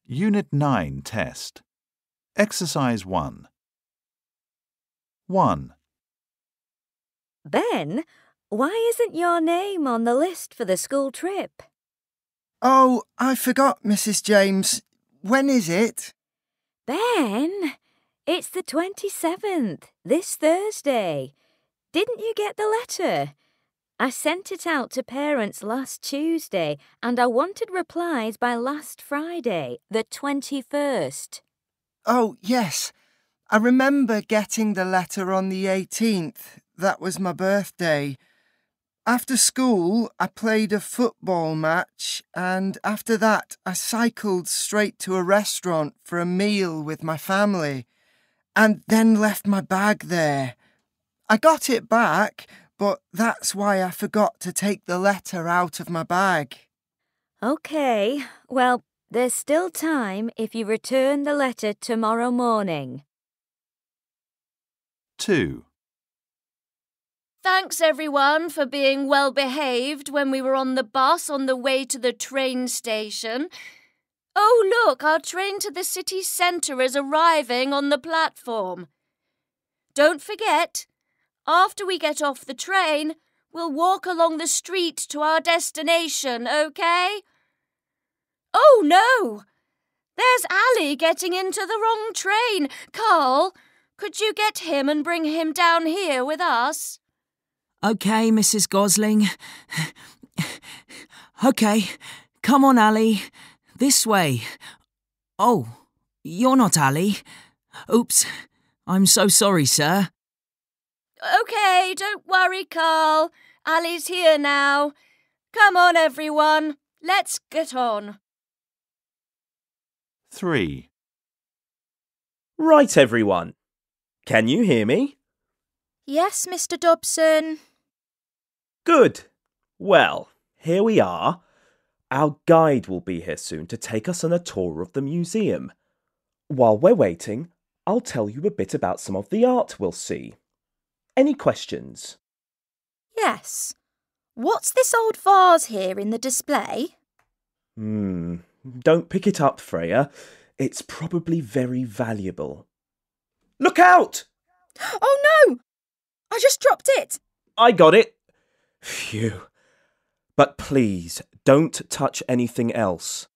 Unit 9 test. Exercise 1. 1. Ben, why isn't your name on the list for the school trip? Oh, I forgot, Mrs. James. When is it? Ben, it's the 27th, this Thursday. Didn't you get the letter? I sent it out to parents last Tuesday and I wanted replies by last Friday, the 21st. Oh, yes. I remember getting the letter on the 18th. That was my birthday. After school, I played a football match, and after that, I cycled straight to a restaurant for a meal with my family, and then left my bag there. I got it back, but that's why I forgot to take the letter out of my bag. OK, well, there's still time if you return the letter tomorrow morning. 2. Thanks everyone for being well behaved when we were on the bus on the way to the train station. Oh look, our train to the city centre is arriving on the platform. Don't forget, after we get off the train, we'll walk along the street to our destination, OK? Oh no! There's Ali getting into the wrong train. Carl, could you get him and bring him down here with us? OK, Mrs. Gosling. OK, come on, Ali. This way. Oh, you're not Ali. Oops, I'm so sorry, sir. OK, don't worry, Carl. Ali's here now. Come on, everyone. Let's get on. 3. Right, everyone. Can you hear me? Yes, Mr. Dobson. Good. Well, here we are. Our guide will be here soon to take us on a tour of the museum. While we're waiting, I'll tell you a bit about some of the art we'll see. Any questions? Yes. What's this old vase here in the display? Don't pick it up, Freya. It's probably very valuable. Look out! Oh no! I just dropped it! I got it. Phew. But please, don't touch anything else.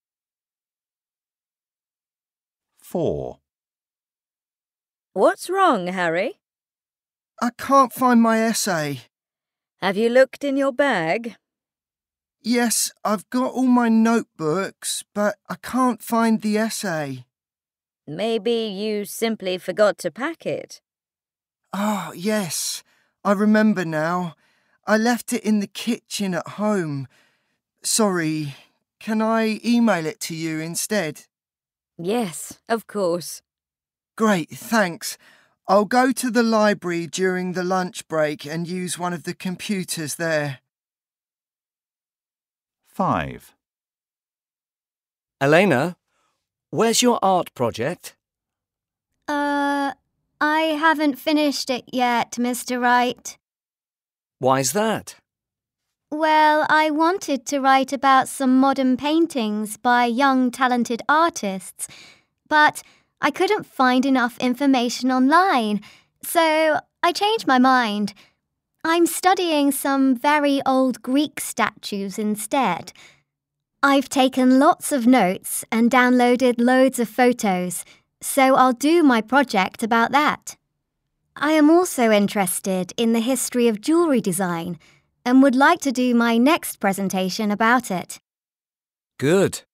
4. What's wrong, Harry? I can't find my essay. Have you looked in your bag? Yes, I've got all my notebooks, but I can't find the essay. Maybe you simply forgot to pack it. Oh, yes, I remember now. I left it in the kitchen at home. Sorry, can I email it to you instead? Yes, of course. Great, thanks. I'll go to the library during the lunch break and use one of the computers there. 5. Elena, where's your art project? I haven't finished it yet, Mr. Wright. Why's that? Well, I wanted to write about some modern paintings by young talented artists, but I couldn't find enough information online, so I changed my mind. I'm studying some very old Greek statues instead. I've taken lots of notes and downloaded loads of photos, so I'll do my project about that. I am also interested in the history of jewellery design and would like to do my next presentation about it. Good.